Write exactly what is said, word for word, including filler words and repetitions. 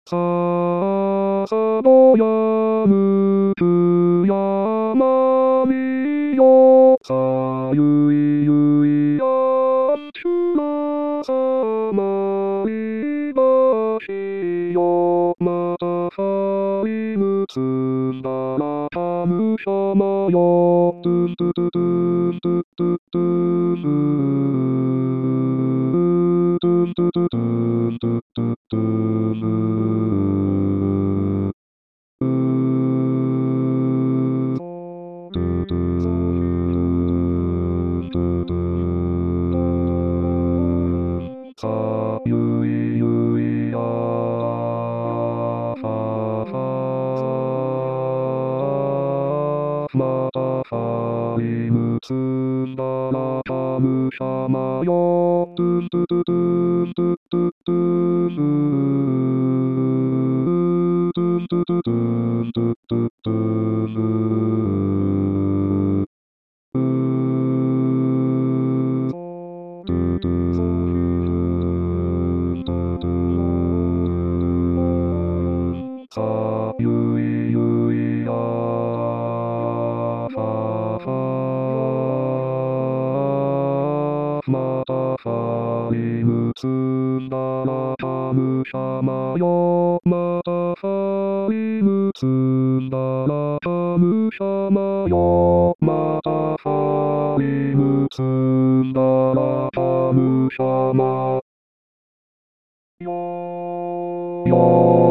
さあのやむく山によさゆいゆいやんちゅらさまいばしよまたはいむつんだらたむしゃまよトゥントゥトゥトゥントゥトゥトゥントゥントゥトゥトゥントゥトゥトゥンさゆいゆいやささまたさいむつんだらたむしゃまよトゥントゥトゥトゥントゥトゥトゥントゥントゥトゥトゥントゥトゥトゥンさゆいゆいやささまたさいむつんだらたむしゃまよまたさいむつんだらたむしゃまよまたさいむつんだらたむしゃまよ